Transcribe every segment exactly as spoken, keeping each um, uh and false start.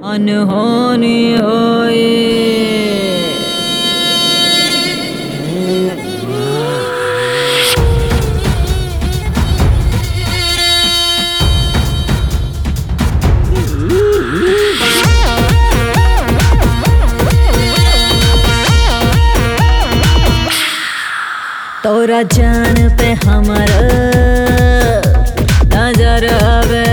अनहोनी होई। तोरा जान पे हमारा नजर आवे,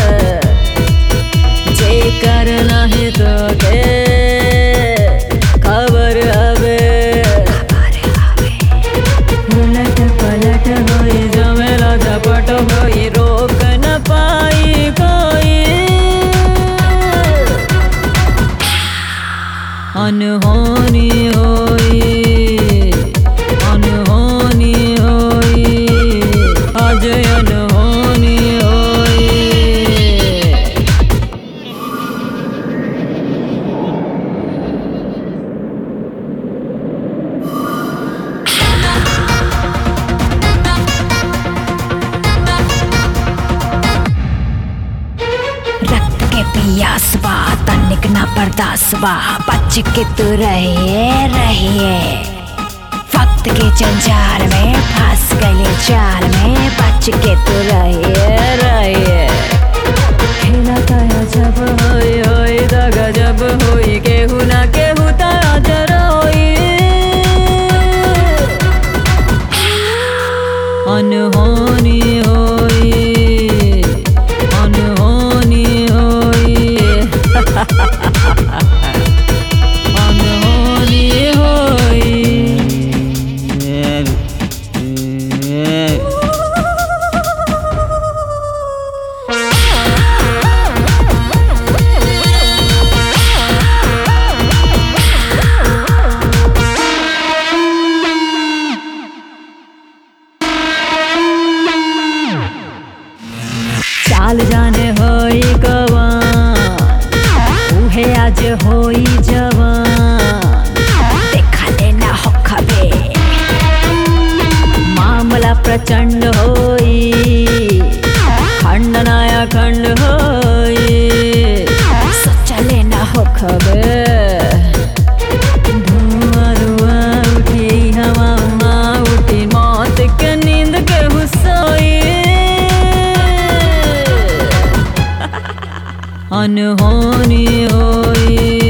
जे करना है तो के खबर आवे। उलट पलट होई जमेला झपट होई, रोक न पाई कोई। अनहोनी होई, अनहोनी होई, आज अनहोनी होई। रक्त के पियास बा, तनिक ना बर्दाश्त बा, बच के तू रहिए रहिए। वक्त के जंजाल में फंस गए जाल में, बच के तू रहिए रहिए। खेला ताया जब होई होई दगा जब होई, केहू ना केहू ताया जरा होई। अनहोनी होई, अनहोनी होई। अनहोनी होई। चाल जाने होई कवान, उहे आज होई जवान। देखा लेना हो खबे, मामला प्रचंड होई, खंड नया खंड होई। सोचा लेना हो खबे धुआं धुआं उठी, हवा हवा उठी, मौत के नींद के हुसोई। अनहोनी होई।